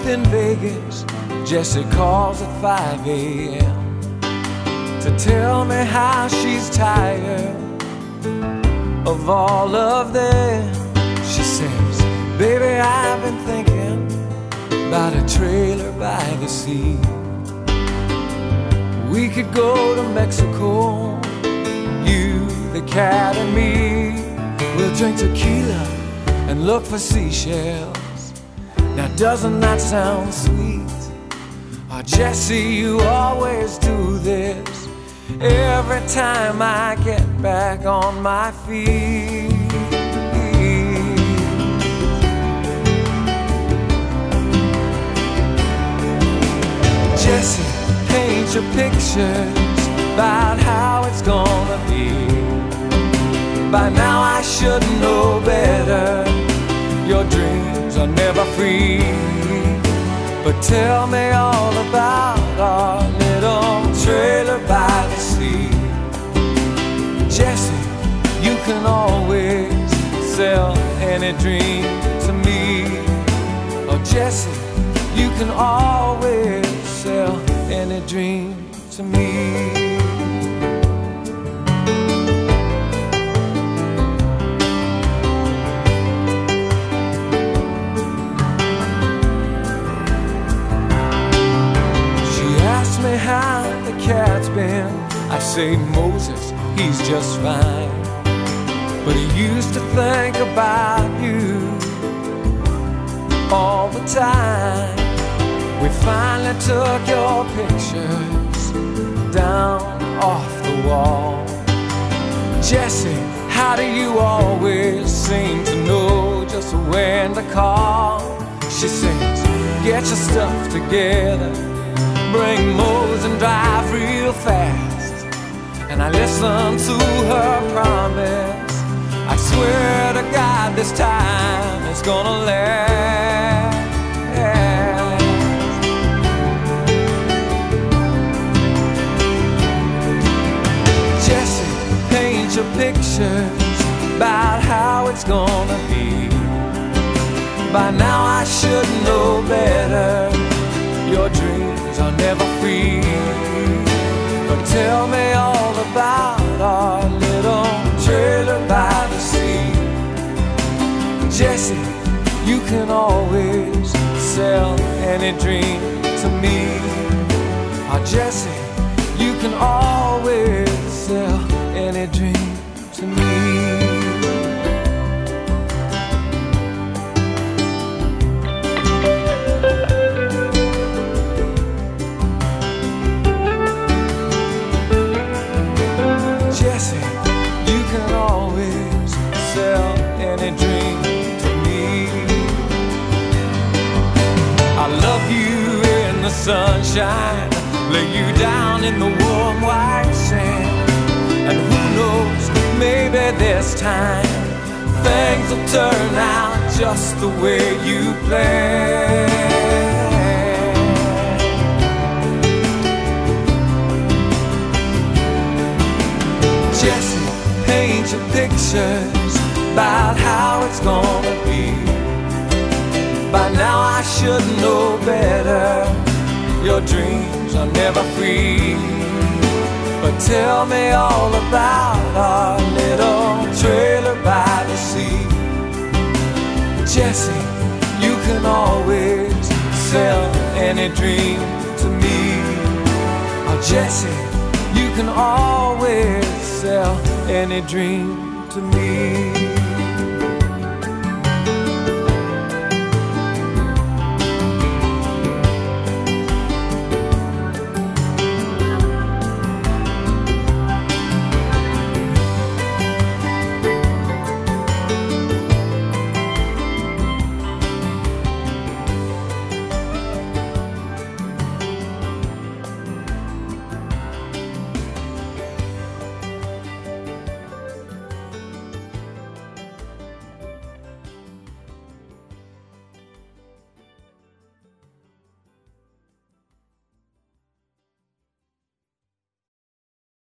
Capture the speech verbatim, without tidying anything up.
in Vegas, Jessie calls at five a.m. to tell me how she's tired of all of them. She says, baby, I've been thinking about a trailer by the sea. We could go to Mexico, you, the cat and me. We'll drink tequila and look for seashells. Now doesn't that sound sweet? Oh, Jessie, you always do this every time I get back on my feet. Jessie, paint your pictures about how it's gonna be. By now I should know better. Your dreams are never free. But tell me all about our little trailer by the sea. Jessie, you can always sell any dream to me. Oh, Jessie, you can always sell any dream to me. Me how the cat's been. I say, Moses, he's just fine, but he used to think about you all the time. We finally took your pictures down off the wall. Jessie, how do you always seem to know just when to call? She says, get your stuff together, bring Mose and drive real fast. And I listen to her promise. I swear to God this time it's gonna last. Jessie, paint your pictures about how it's gonna be. By now I should know better. Your dreams are never free. But tell me all about our little trailer by the sea. Jessie, you can always sell any dream to me. Oh, Jessie, you can always sell any dream to me. Jessie, you can always sell any dream to me. I love you in the sunshine, lay you down in the warm white sand. And who knows, maybe this time things will turn out just the way you planned. Jessie, paint your pictures about how it's gonna be. By now I should know better. Your dreams are never free. But tell me all about our little trailer by the sea. Jessie, you can always sell any dream to me. Oh, Jessie, you can always sell any dream to me.